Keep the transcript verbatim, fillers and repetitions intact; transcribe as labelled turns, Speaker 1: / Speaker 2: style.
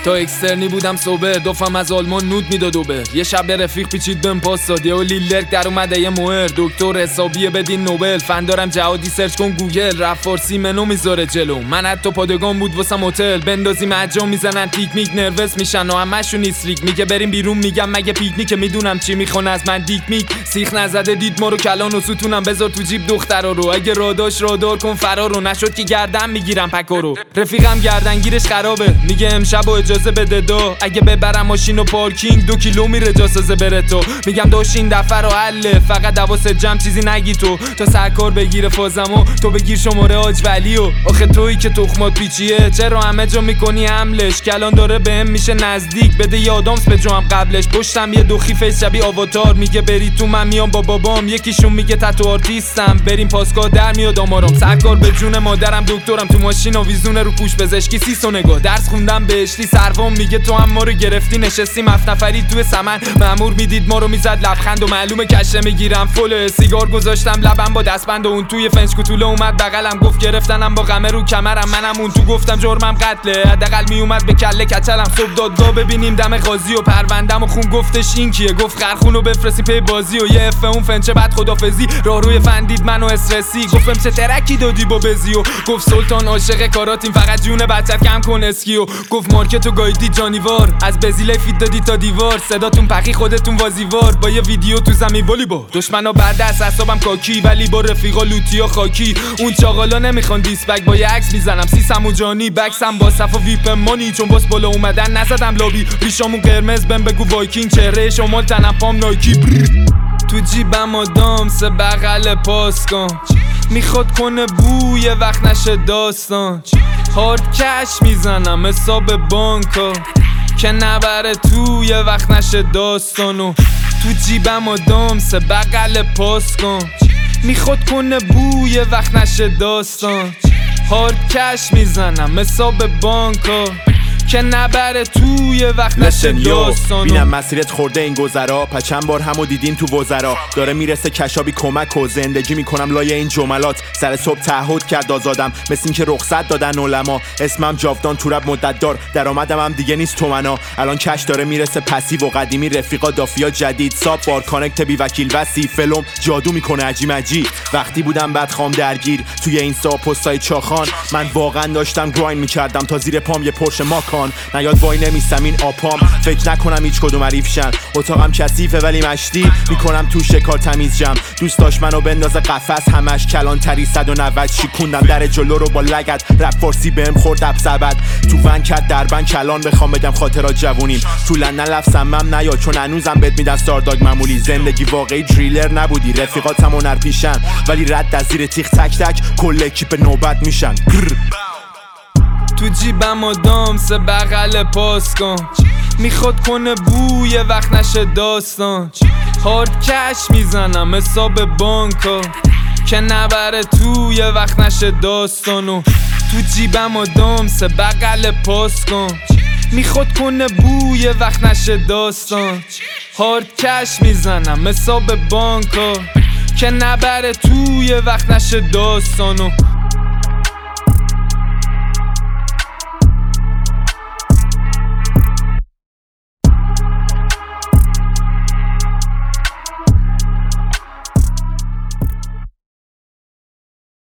Speaker 1: تا اکسترنی بودم سوبر، دوفم از آلمان نود میداد اوبر. یه شب به رفیق پیچید بهم پاس داد، یهو لیلرک در اومده یه موهر. دکتر حسابیه بدین نوبل، فن دارم جهادی سرچ کن گوگل. رفت فارسی منو میذاره جلو، من حتی پادگان بود واسم هتل. بندازیم عجام میزنن تیک میک، نروس میشن و همشون ایستریک. میگه بریم بیرون میگم مگه پیکنیک، میدونم چی میخوان از من دیک میک. سیخ نزده دید ما رو کلان و ستونم، بذار تو جیب دخترا رو. اگه راداش رادار کن فرارو، نشد که گردن میگیرم پکا رو. رفیقم گردنگیرش خرابه، میگه امشب و اجازه بده دو. اگه ببرم ماشین و پارکینگ دو کیلو میره جاسازه بره تو. میگم داشت این دفعه رو حله، فقط دواست جمع چیزی نگی تو. تا سرکار بگیره فازمو تو بگیر شماره آج ولیو. آخه تویی که تخمات پیچیه، چرا همه جا میکنی حملش؟ کلان داره بهم میشه نزدیک، بده یادامس به جام قبلش. پشتم یه دوخی فیس شبیه آواتار، میگه بری تو من میام با بابام. یکیشون میگه تتو آرتیستم، بریم پاسگاه در میاد آمارم. سرکار به جون مادرم دکترم، تو ماشین آویزونه رو پوش پزشکی سیس و نگاه. درس خوندم بهشتی سروام، میگه تو هم ما رو گرفتی. نشستیم هفت نفری توی سمن، مأمور میدید ما رو میزد لبخند و معلومه کشه میگیرم فل. سیگار گذاشتم لبم با دستبند و اون توی فنج کوتوله اومد بغلم، گفت گرفتنم با قمه رو کمرم. منم اون تو گفتم جرمم قتله، حداقل میومد به کله کچلم. صبح دادگاه ببینیم دم قاضی و پروندم و خون. گفتش این کیه؟ گفت خرخونو بفرستی پی بازی و یه اف اون فنچه بعد خدافظی. راه روی فندید منو استرسی، گفتم چه ترکی دادی با بزیو. گفت سلطان عاشق کاراتیم، فقط جون بچت کم کن اسکیو. گفت مارکتو گایدی جانیوار، از بزیله فیت دادی تا دیوار. صداتون پخی خودتون وازیوار، با یه ویدیو تو زمین والیبال. دشمنا بعد از حسابم کاکی، ولی با رفیقا لوتی و خاکی. اون چاقالا نمیخوان دیسبک، با یه عکس میزنم سیسم و جانی. بکسم با صف و ویپ مانی، چون باس بالا اومدن نزدم لابی. ریشامون قرمز بهم بگو وایکینگ، چهره شمال تنم پام نایکی. تو جیبم آدام سه بغل پاس کن، میخواد کنه بوی وقت نشه داستان. هارد کش میزنم حساب بانکا، که نبره توی وقت نشه داستانو. تو جیبم آدام سه بغل پاس کن، میخواد کنه بوی وقت نشه داستان. هارد کش میزنم حساب بانکا، که نبره توی وقت نشه داستانو.
Speaker 2: بینم مسیرت خورده این گذرا، پس چند بار همو دیدیم تو وزرا. داره میرسه کشابی کمک و زندگی میکنم لای این جملات. سر صبح تعهد کرد آزادم، مثل این که رخصت دادن علما. اسمم جاودان تو رب مدت دار، درآمدم هم دیگه نیست تومنا. الان کش داره میرسه پسیو و قدیمی، رفیقا دافیا جدید. ساب بار کانکت بی وکیل وسی، فلم جادو میکنه عجی مجی. وقتی بودم بعد خام درگیر توی اینستا پستای چاخان، من واقعا داشتم گراین میکردم تا زیر پام یه پرش ماکان. نیاد وای نمیستم این آپام، فکر نکنم هیچ کدوم عریفشن. اتاقم کثیفه ولی مشتی میکنم توش کار تمیز جم. دوست داشت منو بندازه قفس، همش کلانتری صد و نود. شیکوندم در جلو رو با لگد، رپ فارسی بهم خورد اب سبد. تو ون کرد دربن کلان، بخوام بگم خاطرات جوونیم. تو لندن لفظم هم نیاد، چون هنوزم بهت میدن ستارداگ معمولی. زندگی واقعی دریلر نبودی، رفیقاتم هنر پیشن، ولی رد از زیر تیغ تک تک کل اکیپ نوبت میشن.
Speaker 1: تو جیبم آدام سه بغل پاس کن، میخواد کنه بوی وقت نشه داستان. هارد کش میزنم حساب بانکا، که نبره توی وقت نشه داستانو. تو جیبم آدام سه بغل پاس کن، میخواد کنه بوی وقت نشه داستان. هارد کش میزنم حساب بانکا، که نبره توی وقت نشه داستانو.